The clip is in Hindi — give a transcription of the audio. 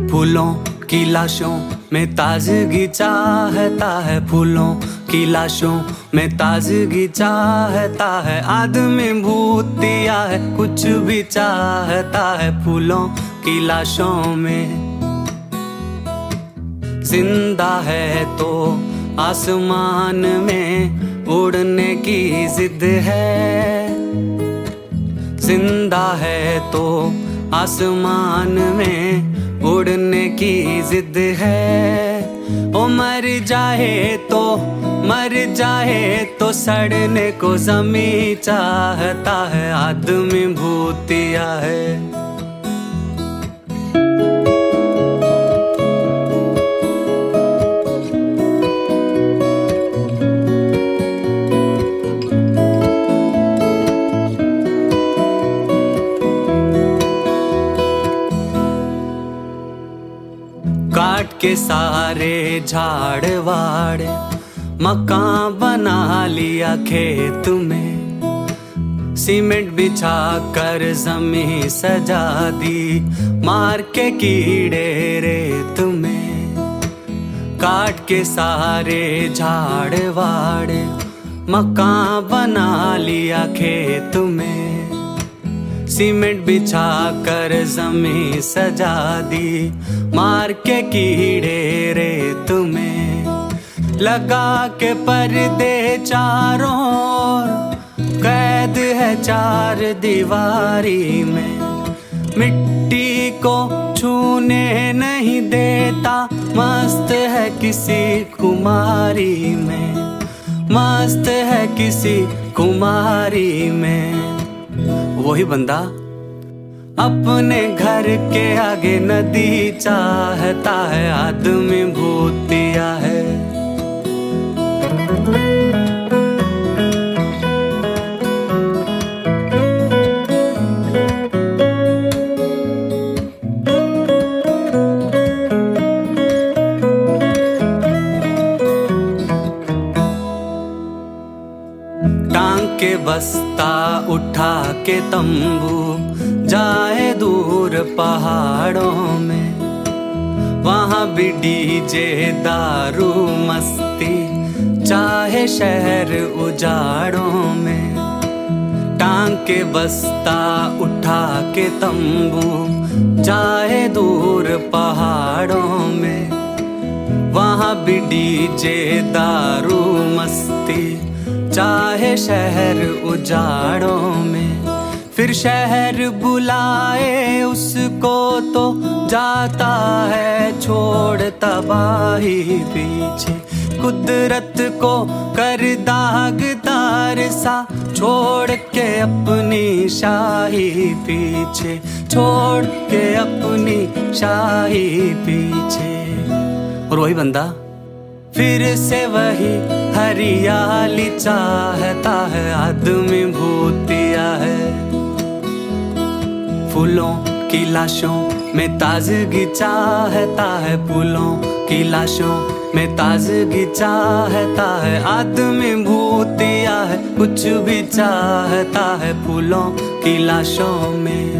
फूलों की लाशों में ताजगी चाहता है, फूलों की लाशों में ताजगी चाहता है। आदमी भूतिया है, कुछ भी चाहता है। फूलों की लाशों में जिंदा है तो आसमान में उड़ने की जिद है। जिंदा है तो आसमान में उड़ने की जिद है। ओ मर जाए तो सड़ने को ज़मीं चाहता है। आदमी भूतिया है। काट के सारे झाड़ वाड़ मकान बना लिया खेत में। सीमेंट बिछा कर जमीन सजा दी, मार के कीड़े रेत में। काट के सारे झाड़ वाड़ मकान बना लिया खेत में। सीमेंट बिछा कर जमीन सजा दी, मार के कीड़े रेत में। लगा के पर्दे चारों ओर, कैद है चार दीवारी में। मिट्टी को छूने नहीं देता, मस्त है किसी कुमारी में। मस्त है किसी कुमारी में। वही बंदा अपने घर के आगे नदी चाहता है। आदमी भूतिया है। टांग के बस्ता उठा के तंबू जाए दूर पहाड़ों में। वहाँ भी डीजे दारू मस्ती चाहे शहर उजाड़ों में। टांग के बस्ता उठा के तंबू जाए दूर पहाड़ों में। वहाँ भी डीजे दारू मस्ती चाहे शहर उजाड़ों में। फिर शहर बुलाए उसको तो जाता है छोड़ तबाही पीछे। कुदरत को कर दागदार सा, छोड़ के अपनी शाही पीछे। छोड़ के अपनी शाही पीछे। और वही बंदा फिर से वही हरियाली चाहता है। आदमी भूतिया है। फूलों की लाशों में ताजगी चाहता है। फूलों की लाशों में ताजगी चाहता है। आदमी भूतिया है, कुछ भी चाहता है। फूलों की लाशों में